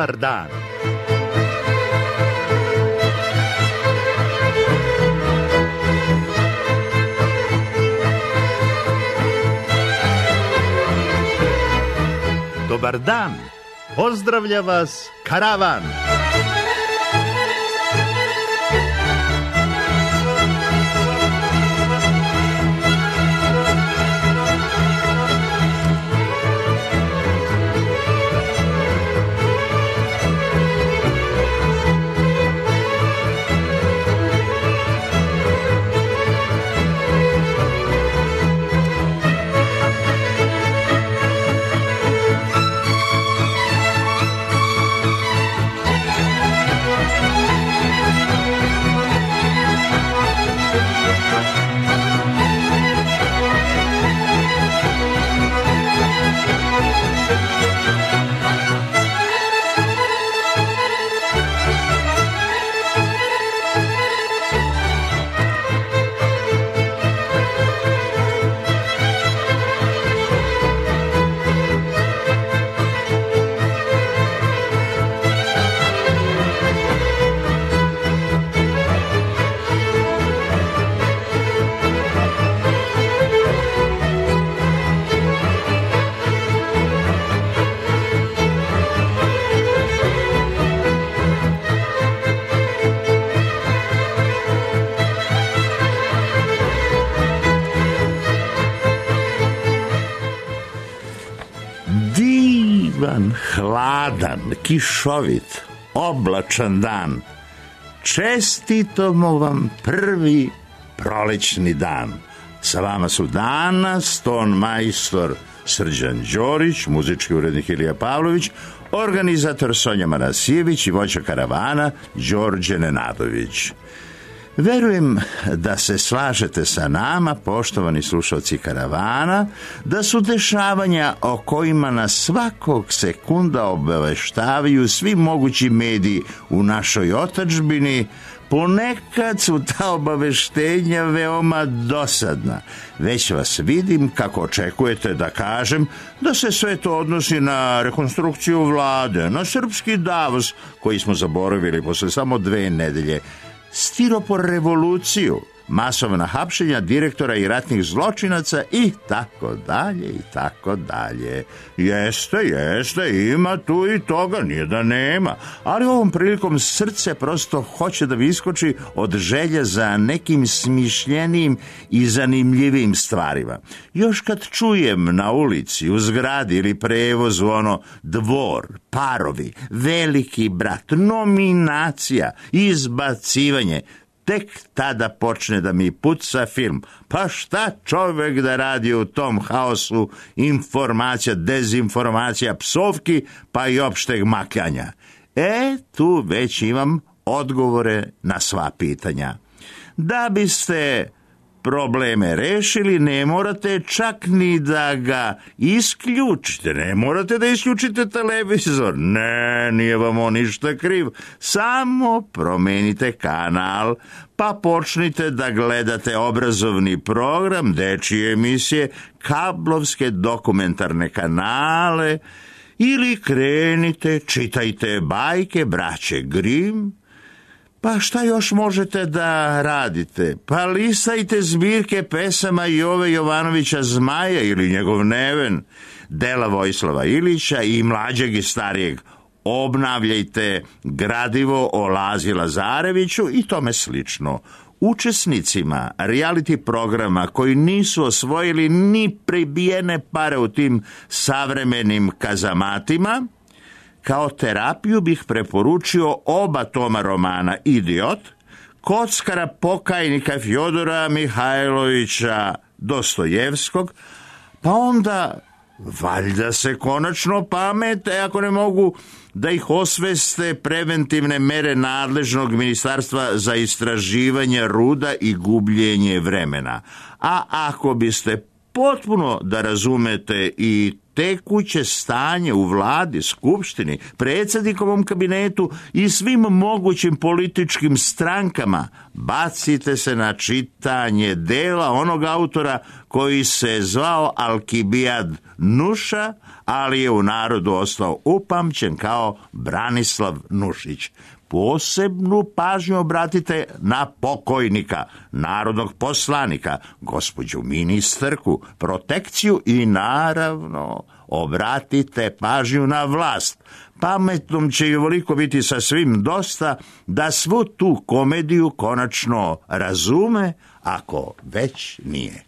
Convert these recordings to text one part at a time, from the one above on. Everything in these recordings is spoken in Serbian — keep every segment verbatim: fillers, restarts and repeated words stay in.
Dobar dan. Dobar dan. Pozdravlja vas Karavan. Hladan, kišovit, oblačan dan. Čestitamo vam prvi prolećni dan. Sa vama su danas ton majstor Srđan Đorić, muzički urednik Ilija Pavlović, organizator Sonja Manasijević i vođa karavana Đorđe Nenadović. Verujem da se slažete sa nama, poštovani slušalci karavana, da su dešavanja o kojima nas svakog sekunda obaveštavaju svi mogući mediji u našoj otadžbini, ponekad su ta obaveštenja veoma dosadna. Već vas vidim kako očekujete da kažem da se sve to odnosi na rekonstrukciju vlade, na srpski Davos koji smo zaboravili posle samo dve nedelje, stiropor revoluciju, masovna hapšenja direktora i ratnih zločinaca i tako dalje i tako dalje. Jeste, jeste, ima tu i toga, nije da nema, ali ovom prilikom srce prosto hoće da vi iskoči od želje za nekim smišljenijim i zanimljivim stvarima. Još kad čujem na ulici, u zgradi ili prevozu ono dvor, parovi, veliki brat, nominacija, izbacivanje, tek tada počne da mi puca film. Pa šta čovjek da radi u tom haosu informacija, dezinformacija, psovki, pa i opšteg makljanja? E, tu već imam odgovore na sva pitanja. Da biste probleme rešili, ne morate čak ni da ga isključite, ne morate da isključite televizor, ne, nije vam on ništa kriv, samo promenite kanal, pa počnite da gledate obrazovni program, dečije emisije, kablovske dokumentarne kanale, ili krenite, čitajte bajke braće Grimm. Pa šta još možete da radite? Pa listajte zbirke pesama Jove Jovanovića Zmaja ili njegov neven, dela Vojislava Ilića i mlađeg i starijeg. Obnavljajte gradivo o Lazi Lazareviću i tome slično. Učesnicima reality programa koji nisu osvojili ni prebijene pare u tim savremenim kazamatima, kao terapiju bih preporučio oba toma romana Idiot, Kockara pokajnika Fjodora Mihajlovića Dostojevskog, pa onda valjda se konačno pamete ako ne mogu da ih osveste preventivne mere nadležnog Ministarstva za istraživanje ruda i gubljenje vremena. A ako biste potpuno da razumete i tekuće stanje u vladi, skupštini, predsjednikovom kabinetu i svim mogućim političkim strankama, bacite se na čitanje dela onog autora koji se zvao Alkibijad Nuša, ali je u narodu ostao upamćen kao Branislav Nušić. Posebnu pažnju obratite na pokojnika, narodnog poslanika, gospođu ministarku, protekciju i naravno obratite pažnju na vlast. Pametnom će i ovoliko biti sasvim dosta da svu tu komediju konačno razume, ako već nije.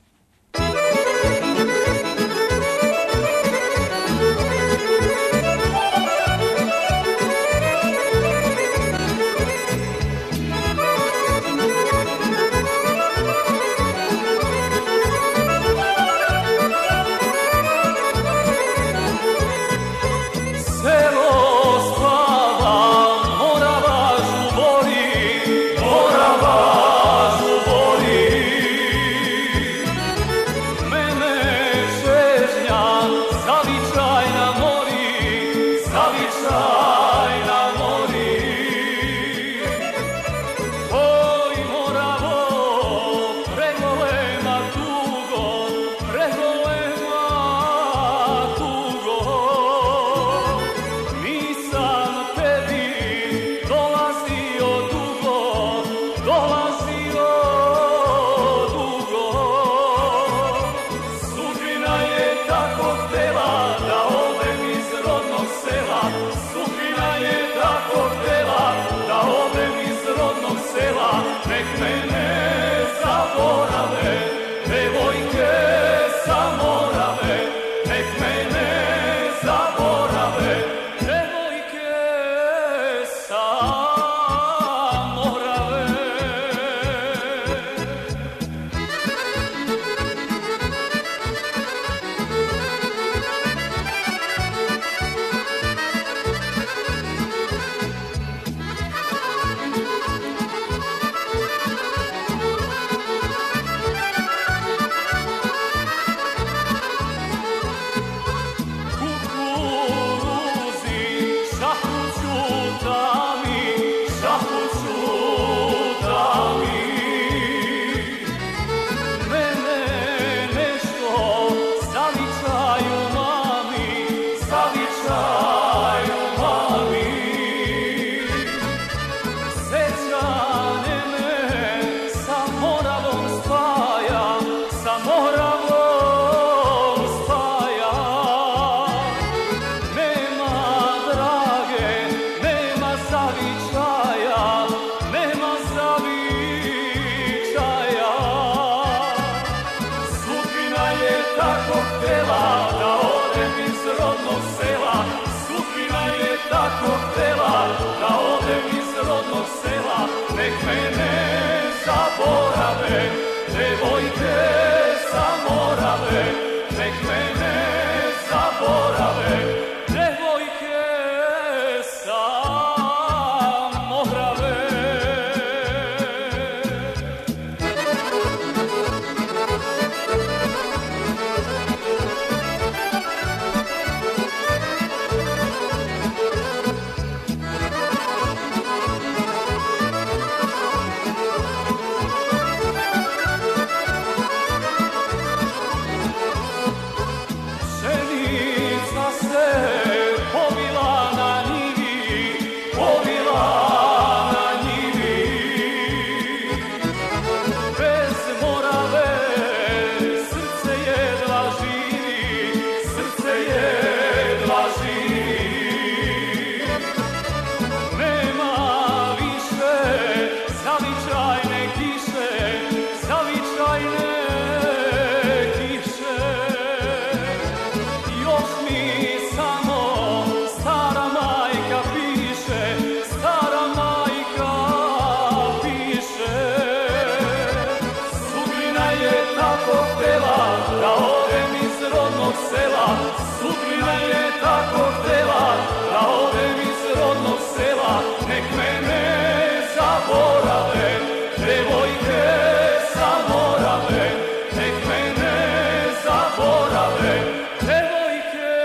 Devojke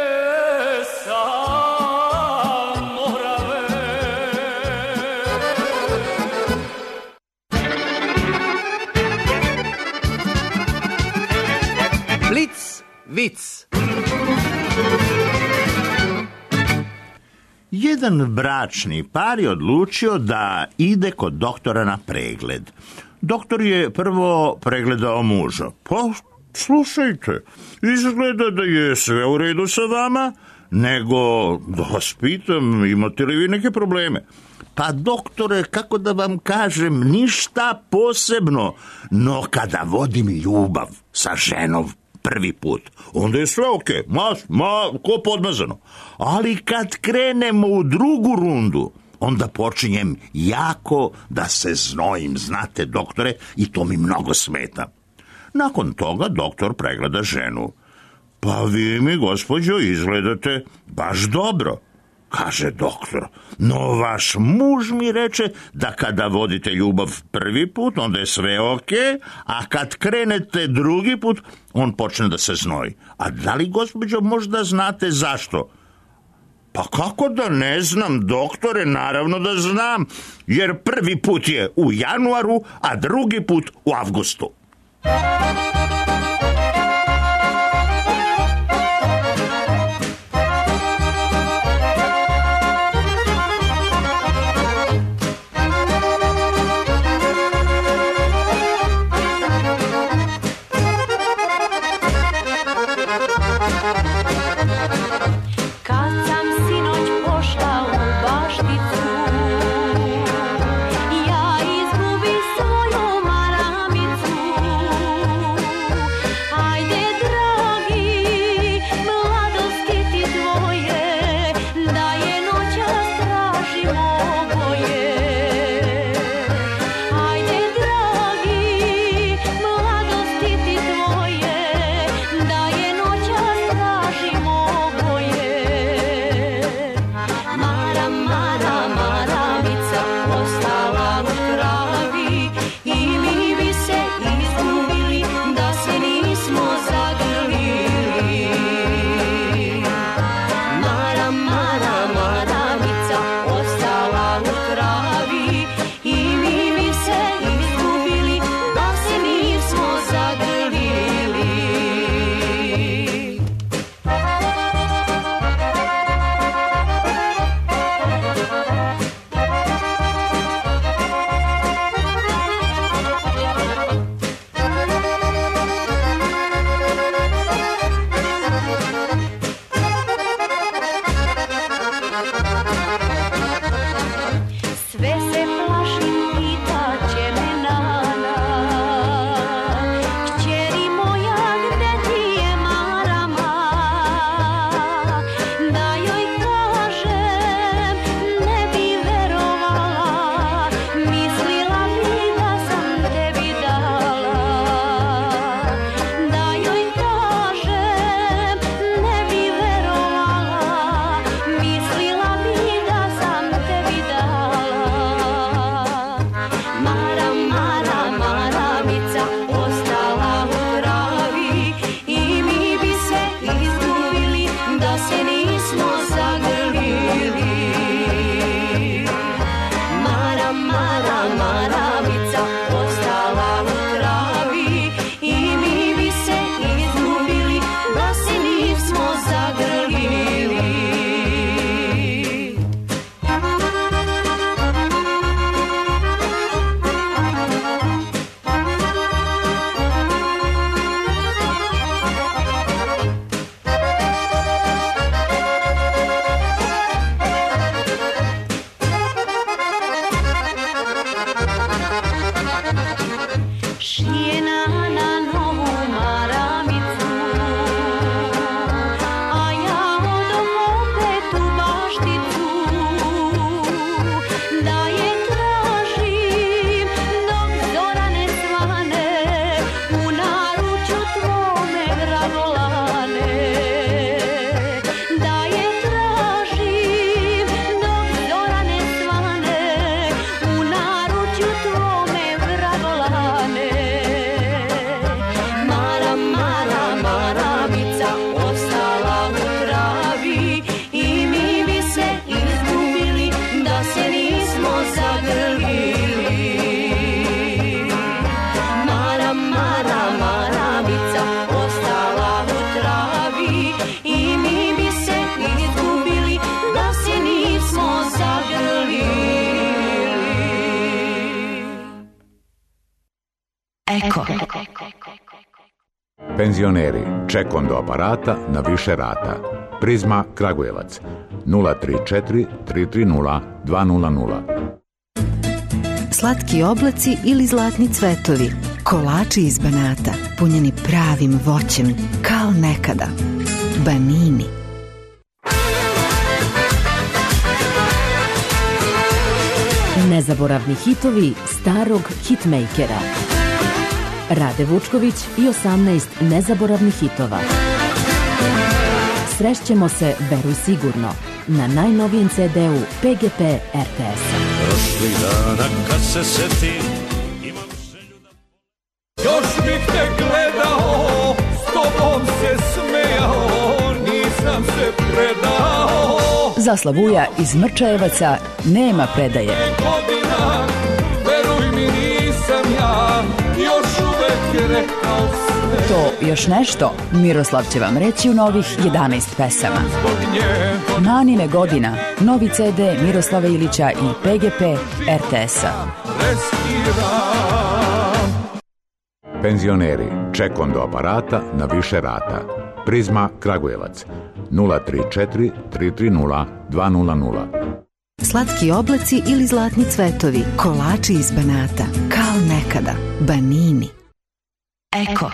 jedan bračni par je odlučio da ide kod doktora na pregled. Doktor je prvo pregledao muža. Pa, slušajte, izgleda da je sve u redu sa vama, nego da vas pitam, imate li vi neke probleme? Pa, doktore, kako da vam kažem, ništa posebno, no kada vodim ljubav sa ženom prvi put, onda je sve okej, ma, ma, ko podmazano. Ali kad krenemo u drugu rundu, onda počinjem jako da se znojim, znate, doktore, i to mi mnogo smeta. Nakon toga doktor pregleda ženu. Pa vi mi, gospođo, izgledate baš dobro, kaže doktor. No vaš muž mi reče da kada vodite ljubav prvi put, onda je sve okej, a kad krenete drugi put, on počne da se znoji. A da li, gospođo, možda znate zašto? Pa kako da ne znam, doktore, naravno da znam, jer prvi put je u januaru, a drugi put u avgustu. Ja izgubi svoju maramicu. Penzioneri, ček do aparata na više rata. Prizma Kragujevac nula tri četiri tri tri nula dva nula nula. Slatki oblaci ili zlatni cvetovi, kolači iz Banata, punjeni pravim voćem, kao nekada. Banini. Nezaboravni hitovi starog hitmakera. Rade Vučković i osamnaest nezaboravnih hitova. Srešćemo se, veruj sigurno, na najnovijem ce de-u P G P R T S-a. Prošli dana kad se setim, imam želju da... Još bih te gledao, s tobom se smejao, nisam se predao. Za Slavuja iz Mrčajevaca nema predaje. Godina, veruj mi nisam ja, još uvek rekao sve. To još nešto Miroslav će vam reći u novih jedanaest pesama. Nanine godina, novi ce de Miroslava Ilića i P G P R T S-a. Penzioneri, ček do aparata na više rata. Prizma Kragujevac nula tri četiri tri tri nula dva nula nula. Slatki oblaci ili zlatni cvetovi, kolači iz Banata, kao nekada. Banini. Eko.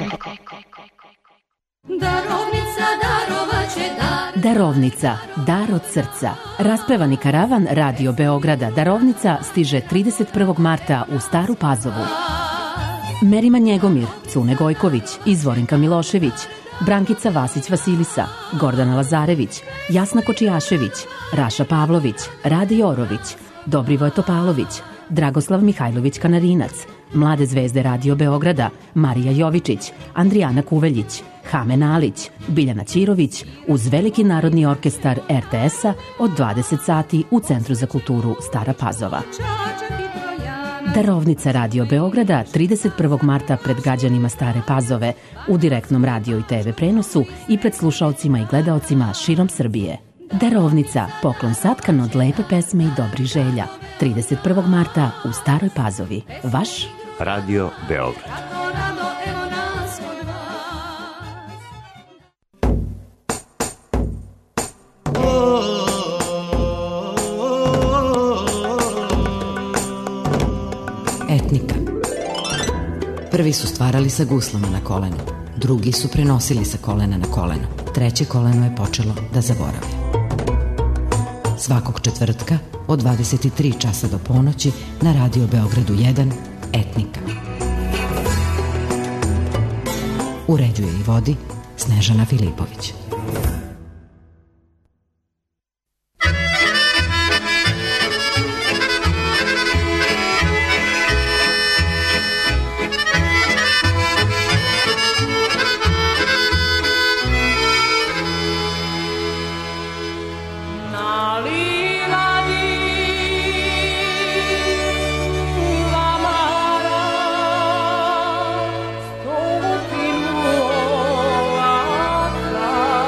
Darovnica darovaće dar. Darovnica, dar od srca. Raspevani karavan Radio Beograda Darovnica stiže trideset prvog marta u Staru Pazovu. Merima Njegomir, Cune Gojković, Izvorinka Milošević, Brankica Vasić-Vasilisa, Gordana Lazarević, Jasna Kočijašević, Raša Pavlović, Rade Jorović, Dobrivoje Topalović, Dragoslav Mihajlović Kanarinac, Mlade zvezde Radio Beograda, Marija Jovičić, Andrijana Kuveljić, Hame Nalić, Biljana Ćirović, uz Veliki narodni orkestar R T S-a od dvadeset sati u Centru za kulturu Stara Pazova. Darovnica Radio Beograda trideset prvog marta pred građanima Stare Pazove u direktnom radio i te ve prenosu i pred slušaocima i gledaocima širom Srbije. Darovnica, poklon satkan od lepe pesme i dobrih želja. trideset prvog marta u Staroj Pazovi. Vaš Radio Beograd. Etnika. Prvi su stvarali sa guslama na kolenu, drugi su prenosili sa kolena na koleno, treće koleno je počelo da zaboravlja. Svakog četvrtka od dvadeset tri časa do ponoći na Radio Beogradu jedan Etnika. Uređuje i vodi Snežana Filipović. Oh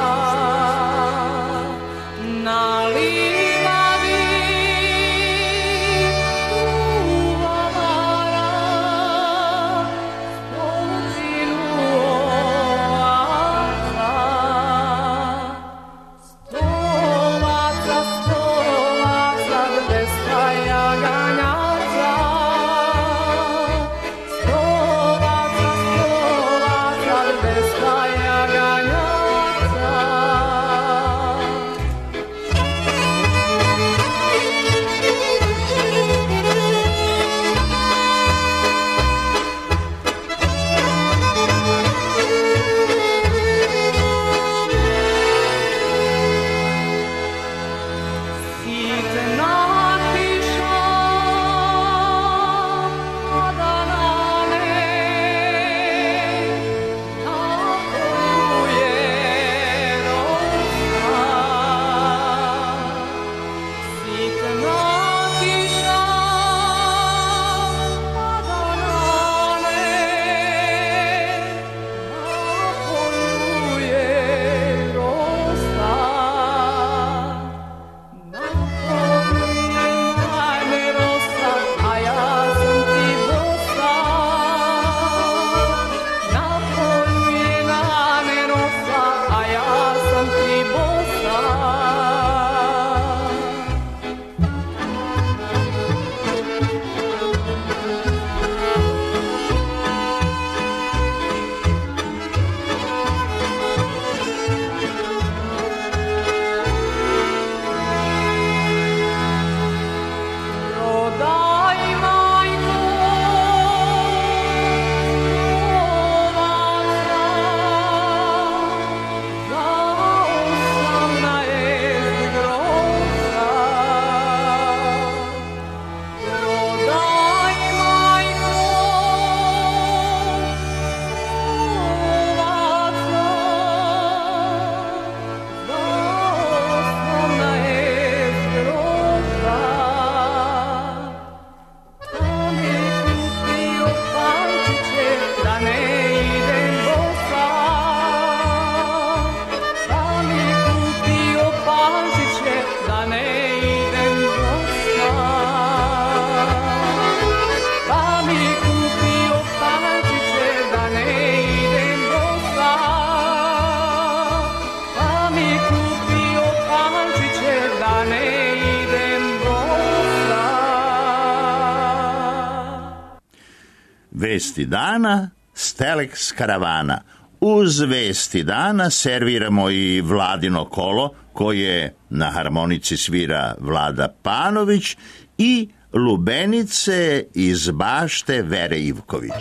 Vesti dana, Stelex karavana. Uz vesti dana serviramo i Vladino kolo, koje na harmonici svira Vlada Panović, i lubenice iz bašte Vere Ivković.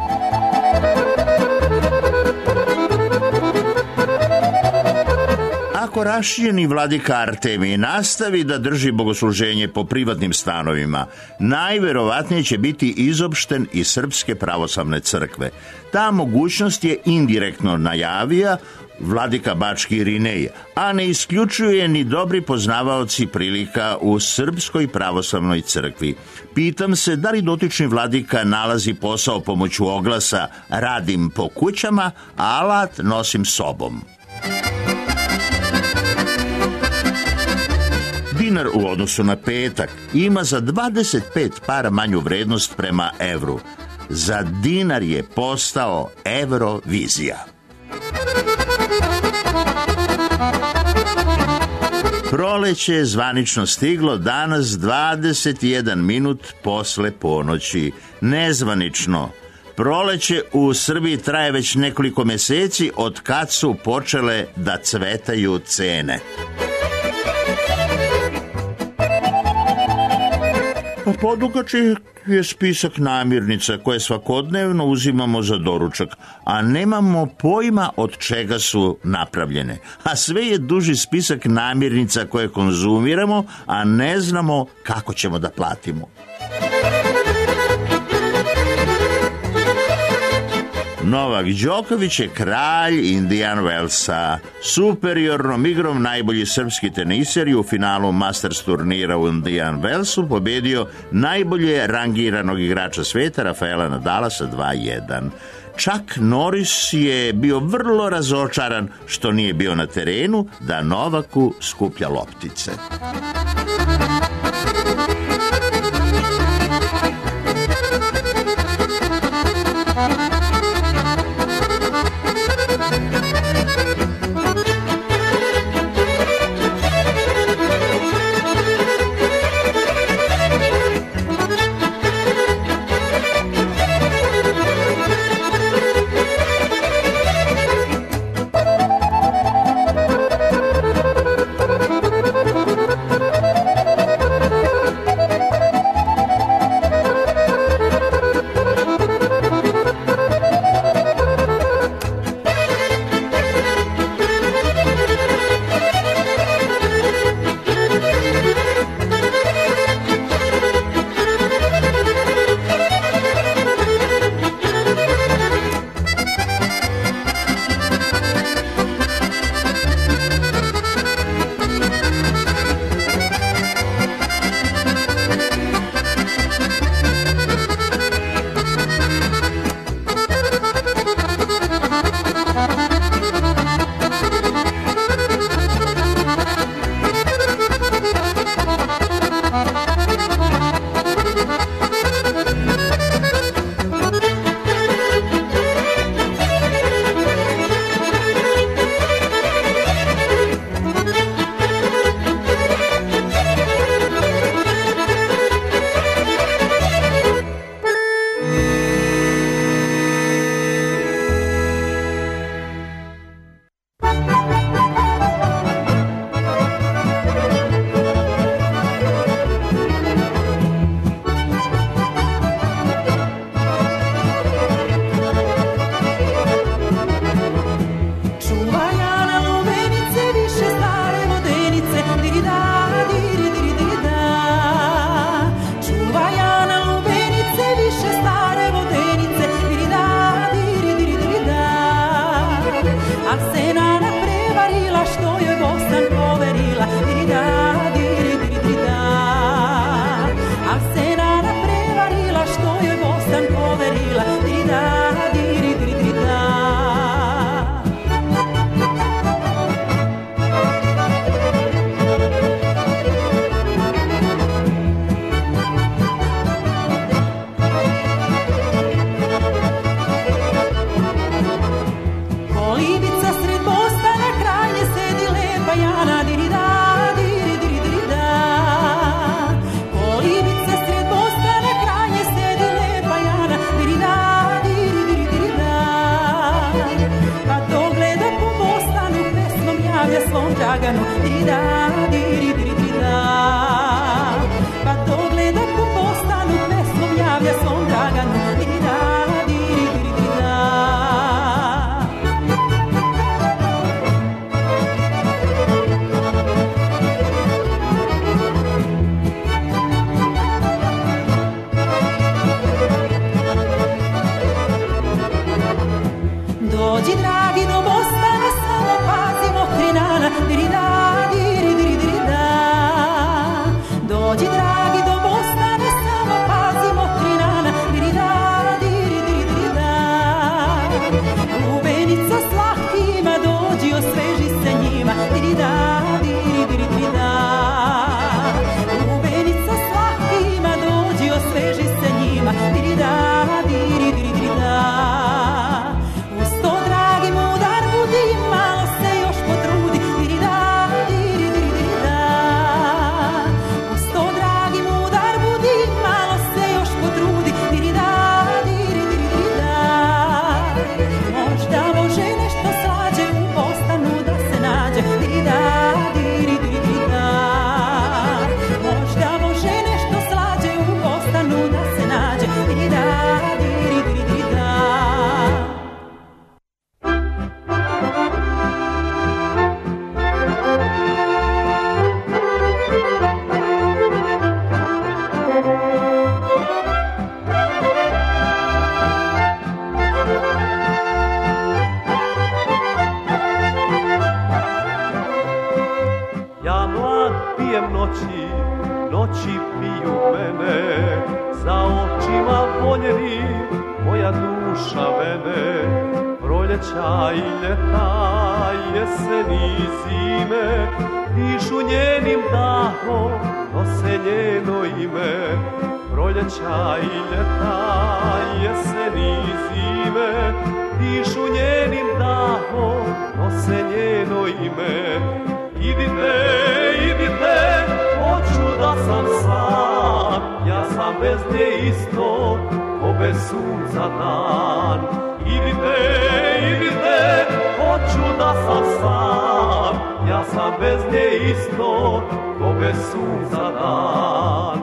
Ako rašijeni vladika Artemij nastavi da drži bogosluženje po privatnim stanovima, najverovatnije će biti izopšten iz Srpske pravoslavne crkve. Ta mogućnost je indirektno najavija vladika Bački Irinej, a ne isključuje ni dobri poznavaoci prilika u Srpskoj pravoslavnoj crkvi. Pitam se da li dotični vladika nalazi posao pomoću oglasa "radim po kućama, a alat nosim sobom". Dinar u odnosu na petak ima za dvadeset pet para manju vrednost prema evru. Za dinar je postao Eurovizija. Proleće je zvanično stiglo danas dvadeset jedan minut posle ponoći. Nezvanično. Proleće u Srbiji traje već nekoliko meseci od kad su počele da cvetaju cene. Pa podugačak je spisak namirnica koje svakodnevno uzimamo za doručak, a nemamo pojma od čega su napravljene. A sve je duži spisak namirnica koje konzumiramo, a ne znamo kako ćemo da platimo. Novak Đoković je kralj Indian Wellsa. Superiornom igrom najbolji srpski teniser je u finalu Masters turnira u Indian Wellsu pobedio najbolje rangiranog igrača sveta Rafaela Nadala sa dva jedan. Chuck Norris je bio vrlo razočaran što nije bio na terenu da Novaku skuplja loptice. slaganu, dirida, diri, diri, dirida. Pa to gleda po postanu, pesmom javlja svom Draganu, dirida, diri, diri, dirida. Dođi dragi do Bostana, samo pazimo krinana, dirida, diri, diri, dirida. Dođi dragi do Bostana, samo pazimo krinana, dirida, diri, diri, dirida. Lubenica slatkima, dođi osveži se njima, dirida, diri, diri, dirida. Lubenica slatkima, dođi osveži se njima, dirida, diri, diri, dirida. Malo se još potrudi, dirida, diri, diri, dirida. Uz to dragi mudar budi, malo se još potrudi, dirida, diri, diri, dirida. Možda može nešto slađe u Bostanu da se nađe, dirida, diri, diri, dirida. Možda može nešto slađe u Bostanu da se nađe, dirida, diri, diri, dirida. Ja mlad pijem noći, noći piju mene, za očima voljeni moja duša vene. Proljeća i ljeta, jeseni i zime, dišu njenim dahom, nose njeno ime. Proljeća i ljeta, jeseni i zime, dišu njenim dahom, nose njeno ime. Idite, idite, hoću da sam sam, ja sam bez nje isto, ko bez sunca dan. Idite, idite, hoću da sam sam, ja sam bez nje isto, ko bez sunca dan.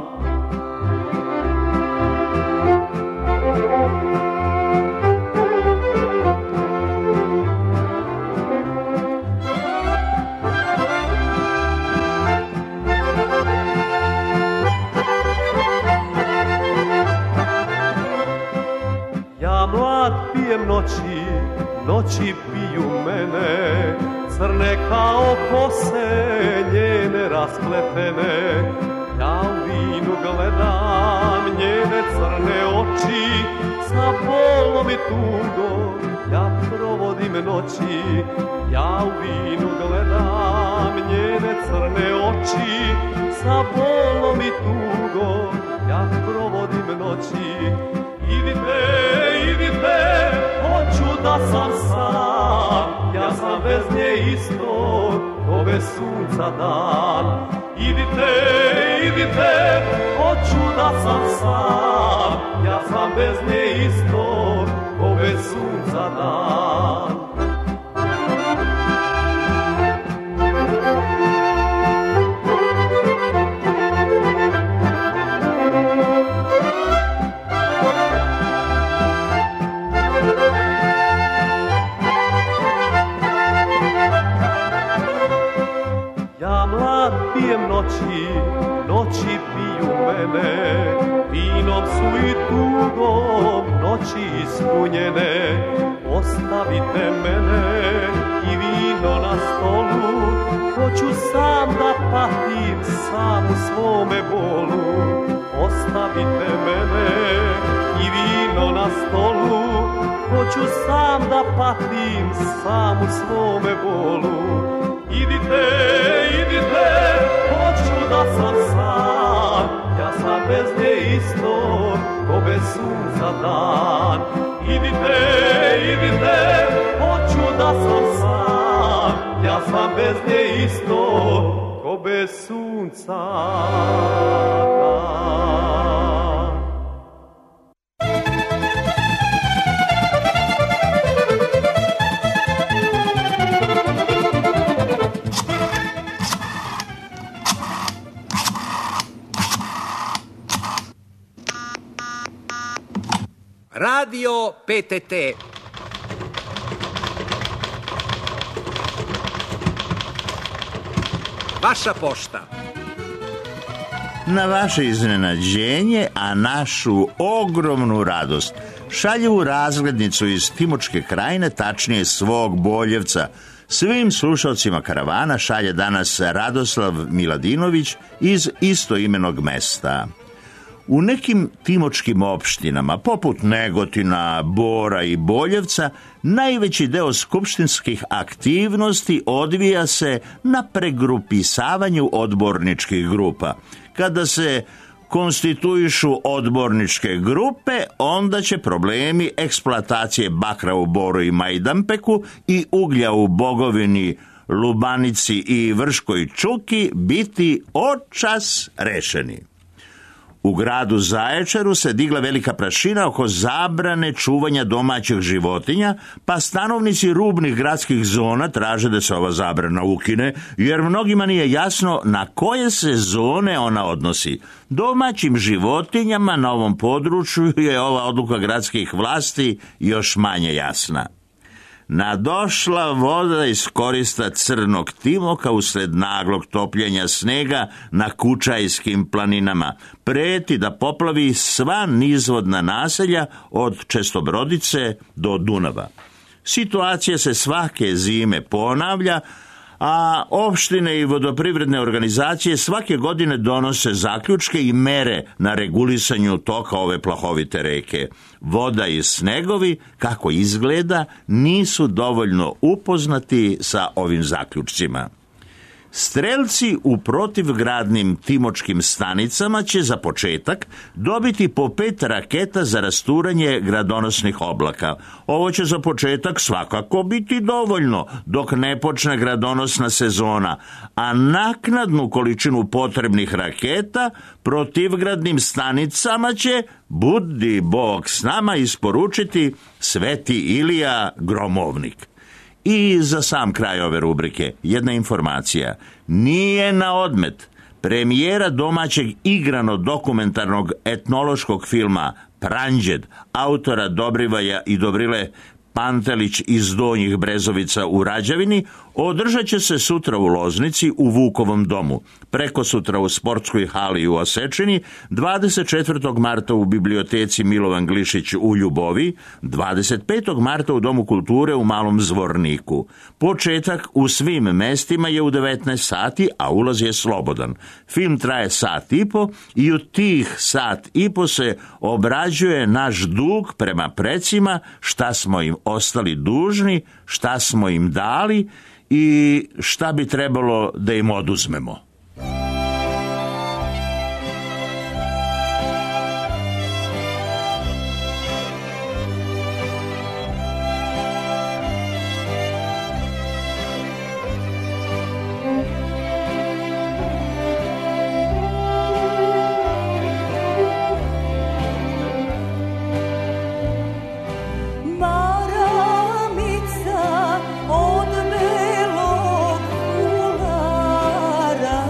Ja mlad pijem noći, noći piju mene, crne kao kose njene raspletene. Ja u vinu gledam njene crne oči, sa bolom i tugom ja provodim noći. Ja u vinu gledam njene crne oči, sa bolom i tugom ja provodim noći. Idite, idite, hoću da sam sam, ja sam bez nje isto, ko bez sunca dan. Idite, idite, hoću da sam sam, ja sam bez nje isto, ko bez sunca dan. Ja mlad pijem noći, noći piju mene, vinom su i tugom noći ispunjene. Ostavite mene i vino na stolu, hoću sam da patim sam u svome bolu. Ostavite mene i vino na stolu, hoću sam da patim sam u svome bolu. Idite, idite, hoću da sam sam, ja sam bez nje isto, ko bez sunca dan. Idite, idite, hoću da sam sam, ja sam bez nje isto, ko bez sunca dan. Radio P T T. Vaša pošta. Na vaše iznenađenje, a našu ogromnu radost, šalju razglednicu iz Timočke krajine, tačnije svog Boljevca. Svim slušalcima karavana šalje danas Radoslav Miladinović iz istoimenog mesta. U nekim timočkim opštinama, poput Negotina, Bora i Boljevca, najveći deo skupštinskih aktivnosti odvija se na pregrupisavanju odborničkih grupa. Kada se konstituišu odborničke grupe, onda će problemi eksploatacije bakra u Boru i Majdanpeku i uglja u Bogovini, Lubanici i Vrškoj Čuki biti očas rešeni. U gradu Zaječaru se digla velika prašina oko zabrane čuvanja domaćih životinja, pa stanovnici rubnih gradskih zona traže da se ova zabrana ukine, jer mnogima nije jasno na koje se zone ona odnosi. Domaćim životinjama na ovom području je ova odluka gradskih vlasti još manje jasna. Nadošla voda iz korista Crnog Timoka usled naglog topljenja snega na Kučajskim planinama preti da poplavi sva nizvodna naselja od Čestobrodice do Dunava. Situacija se svake zime ponavlja, a opštine i vodoprivredne organizacije svake godine donose zaključke i mere na regulisanju toka ove plahovite reke. Voda i snegovi, kako izgleda, nisu dovoljno upoznati sa ovim zaključcima. Strelci u protivgradnim timočkim stanicama će za početak dobiti po pet raketa za rasturanje gradonosnih oblaka. Ovo će za početak svakako biti dovoljno dok ne počne gradonosna sezona, a naknadnu količinu potrebnih raketa protivgradnim stanicama će, budi Bog s nama, isporučiti Sveti Ilija Gromovnik. I za sam kraj ove rubrike jedna informacija. Nije na odmet premijera domaćeg igrano-dokumentarnog etnološkog filma Pranđed, autora Dobrivaja i Dobrile Pantelić iz Donjih Brezovica u Rađavini, održat će se sutra u Loznici u Vukovom domu, preko sutra u sportskoj hali u Osečini, dvadeset četvrtog marta u biblioteci Milovan Glišić u Ljubovi, dvadeset petog marta u Domu kulture u Malom Zvorniku. Početak u svim mestima je u devetnaest sati, a ulaz je slobodan. Film traje sat i po i u tih sat i po se obrađuje naš dug prema precima, šta smo im ostali dužni, šta smo im dali i šta bi trebalo da im oduzmemo. Maramica od belog ulara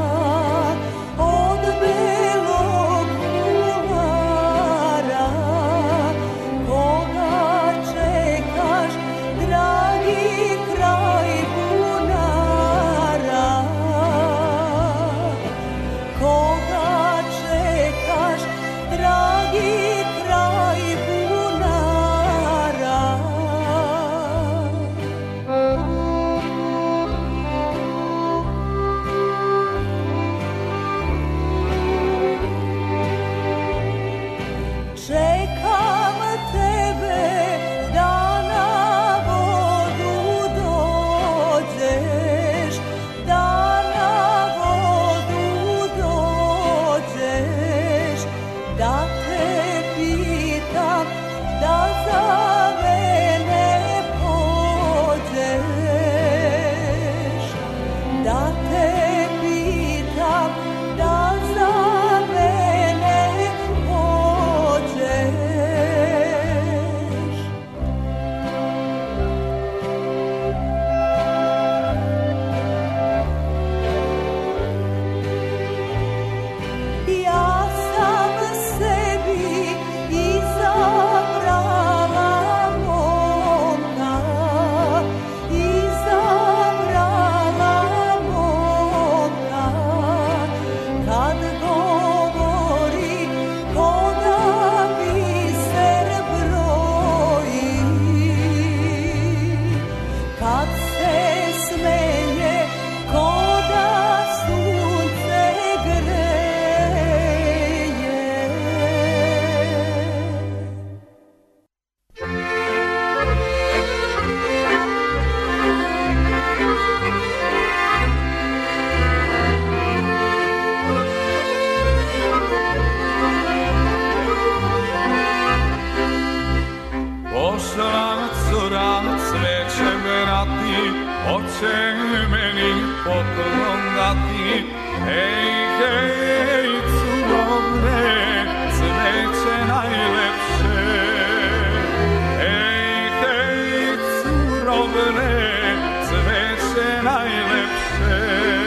Ej, hej, cudowne, cveće najlepše. Ej, hej, cudowne, cveće najlepše.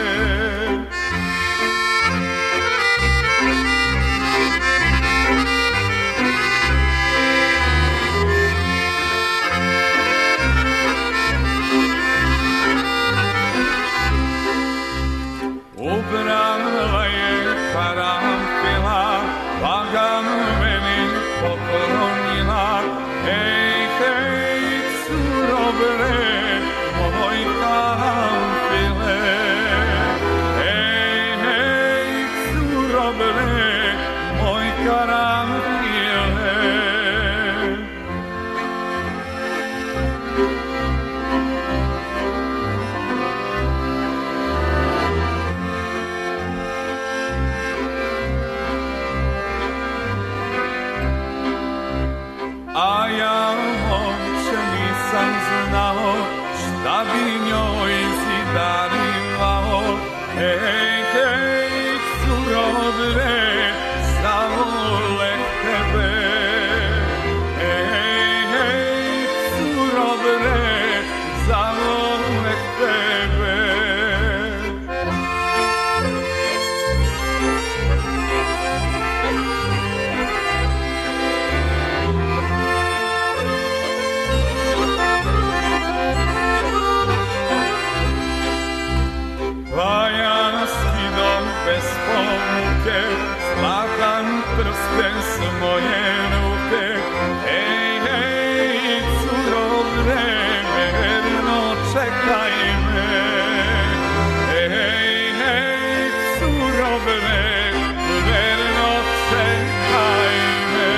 Ubrala je karanfila, lagan meni poklonila. Ej, hej, curobre, moj karanfile. Ej, hej, curobre, moj karanfile. A ja uopće nisam znao šta bi njoj zidarivao. Ej, hej, curobre, zavole tebe. Ej, hej, curobre, zavole tebe. Pa ja skidam bez pomuke, slagan prsten s moje ruke. Ej, hej, curobre, verno čekaj me. Ej, hej, curobre, verno čekaj me.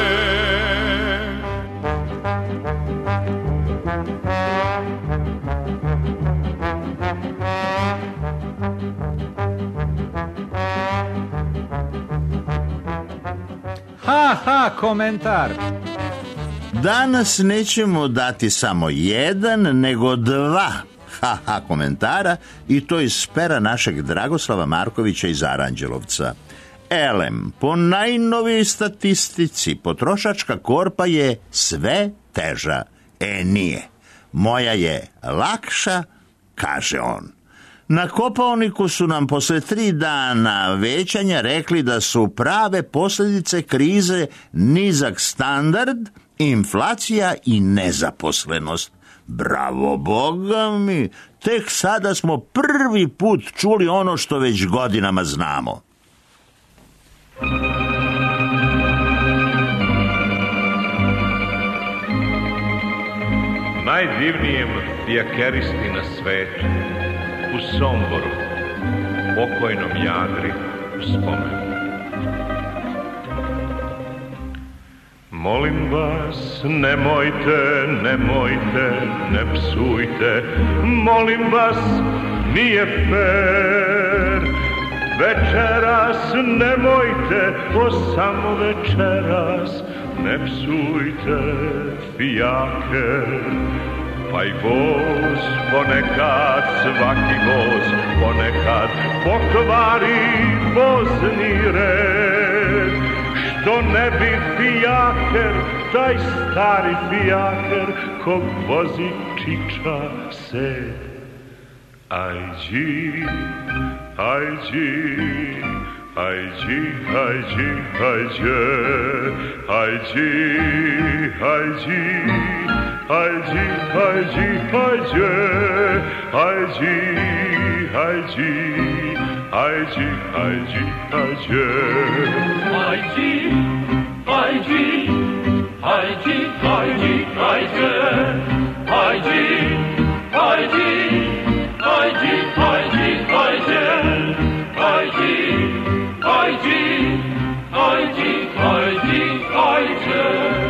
Ha, ha, komentar. Danas nećemo dati samo jedan, nego dva ha-ha komentara, i to iz pera našeg Dragoslava Markovića iz Aranđelovca. Elem, po najnovijoj statistici potrošačka korpa je sve teža. E, nije. Moja je lakša, kaže on. Na Kopaoniku su nam posle tri dana većanja rekli da su prave posljedice krize nizak standard, inflacija i nezaposlenost. Bravo, Boga mi, tek sada smo prvi put čuli ono što već godinama znamo. Najdivnijem dijakeristi na svetu, u Somboru, pokojnom Jadri, u spomen. Molim vas, nemojte, nemojte, ne psujte, molim vas, nije fer. Večeras nemojte, o samo večeras, ne psujte fijake. Pa i voz ponekad, svaki voz ponekad pokvari vozni red. Što ne bi fijaker, taj stari fijaker, kog vozi čiča se. Ajđi, ajđi, ajđi, ajđi, ajđe, ajđi, ajđi, ajđi, ajđi, ajđe, ajđi, ajđi, ajđi, ajđi, ajđe. Ajđi, ajđi, ajđi, ajđi, ajđe, ajđi, ajđi, ajđi, ajđi, ajđe, ajđi, ajđi, ajđi, ajđi, ajđe.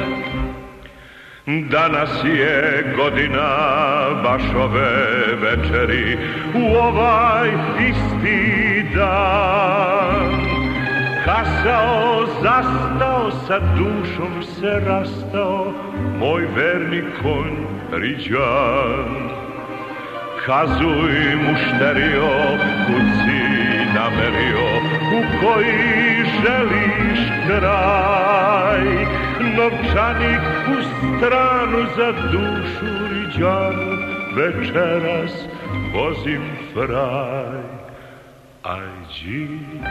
Danas je godina baš ove večeri, u ovaj isti dan. Kasao, zastao, sa dušom se rastao, moj verni konj Riđan. Kazuj mušterio, kud si nam namerio u koji želiš kraj. Novčanik u stranu za dušu riđanu, večeras vozim fraj. Ajđi,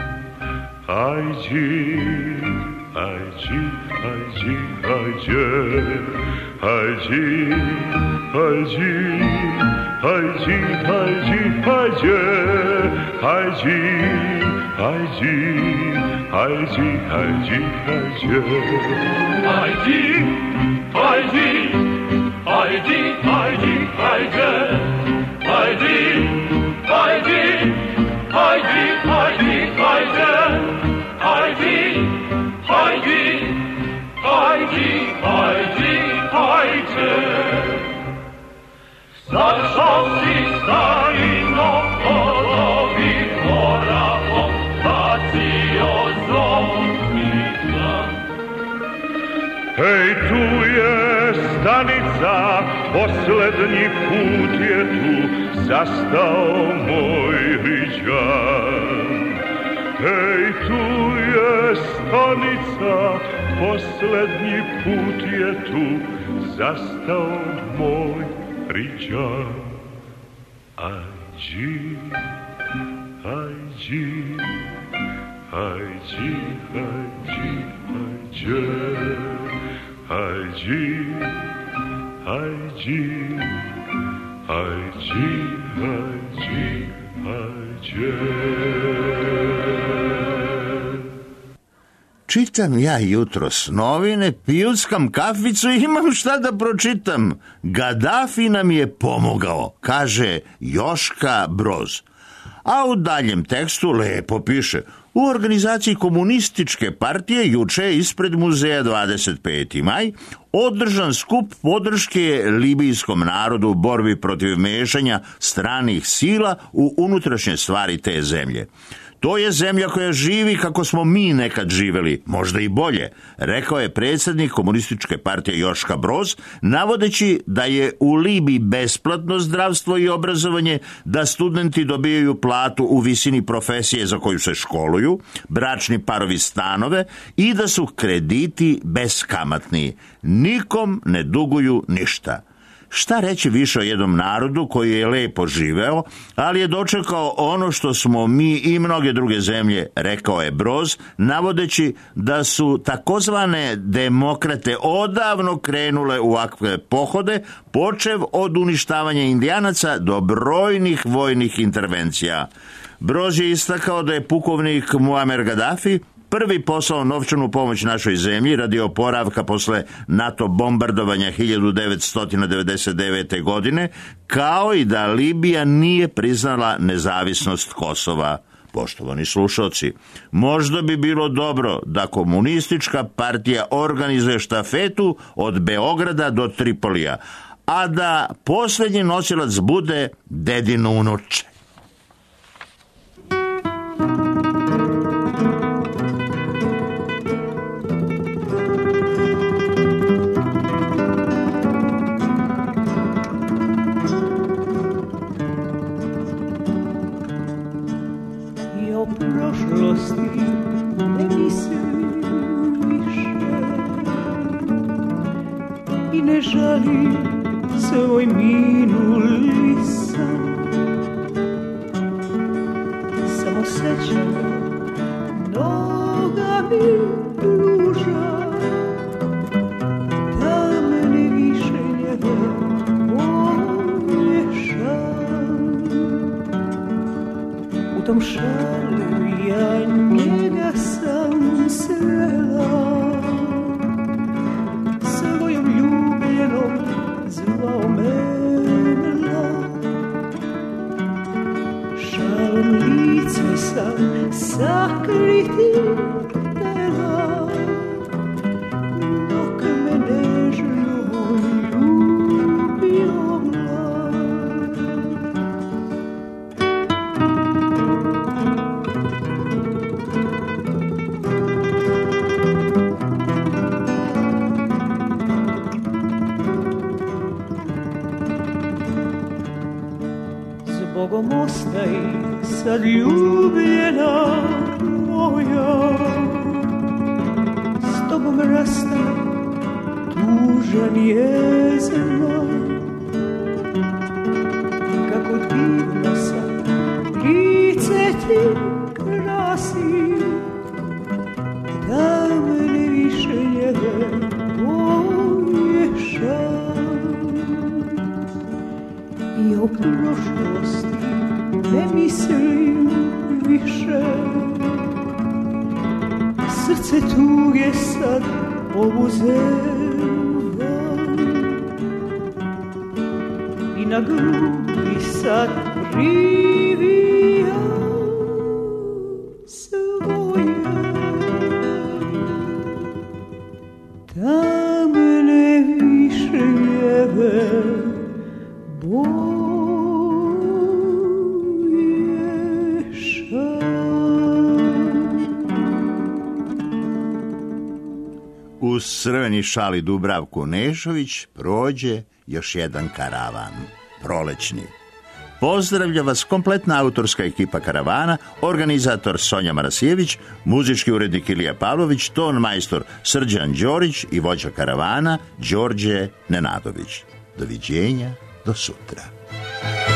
ajđi, ajđi, ajđi, ajđe, ajđi, ajđi, ajđi, ajđi, ajđe, ajđi, ajđi, ajđi, ajđi, ajđe. Ajđi, ajđi, ajđi, ajđi, ajđe, ajđi, ajđi, ajđi, ajđi, ajđe, ajđi, ajđi, ajđi, ajđi, ajđe. Zašao si starino polovi moravom, bacio zovnika. Hej, tu je stanica, poslednji put je tu zastao moj riđan. Hej, tu je stanica, poslednji put je tu zastao moj riđan. Ajđi, ajđi, ajđi, ajđi, ajđe, ajđi, ajđi, ajđi, ajđi, ajđe. Čitam ja jutros novine, pijuckam kaficu i imam šta da pročitam. Gadafi nam je pomogao, kaže Joška Broz. A u daljem tekstu lepo piše: u organizaciji komunističke partije juče ispred muzeja dvadeset peti maj održan skup podrške libijskom narodu u borbi protiv mešanja stranih sila u unutrašnje stvari te zemlje. To je zemlja koja živi kako smo mi nekad živeli, možda i bolje, rekao je predsjednik komunističke partije Joška Broz, navodeći da je u Libiji besplatno zdravstvo i obrazovanje, da studenti dobijaju platu u visini profesije za koju se školuju, bračni parovi stanove i da su krediti beskamatni. Nikom ne duguju ništa. Šta reći više o jednom narodu koji je lepo živeo, ali je dočekao ono što smo mi i mnoge druge zemlje, rekao je Broz, navodeći da su takozvane demokrate odavno krenule u ovakve pohode, počev od uništavanja Indijanaca do brojnih vojnih intervencija. Broz je istakao da je pukovnik Muammar Gaddafi prvi poslao novčanu pomoć našoj zemlji radi oporavka posle NATO bombardovanja hiljadu devetsto devedeset devete. godine, kao i da Libija nije priznala nezavisnost Kosova. Poštovani slušalci, možda bi bilo dobro da komunistička partija organizuje štafetu od Beograda do Tripolija, a da posljednji nosilac bude dedino unuče. Ne mislim više i ne žalim svoj minuli san. Samo sećam noga mi duža, da mene više njega pomješam. U tom šalu ja njega sam srela, svojom ljubljenom zvao mena. Šalom lice sam sakriti tela, dok me nežno ljubio mlad. Zbogom ostaj sad ljubljena, rasta, tužan je znak. Kako divno sad lice ti krasi, da mene više jebe poješa. I o prošlosti ne mislim više, srce tuge sad obuzeva i na grubi sad privija svoje. Da mene više jebe boješa. Uz crveni šal i Dubravku Nešović prođe još jedan karavan, prolećni. Pozdravlja vas kompletna autorska ekipa karavana, organizator Sonja Marasijević, muzički urednik Ilija Pavlović, ton majstor Srđan Đorić i vođa karavana Đorđe Nenadović. Doviđenja, do sutra.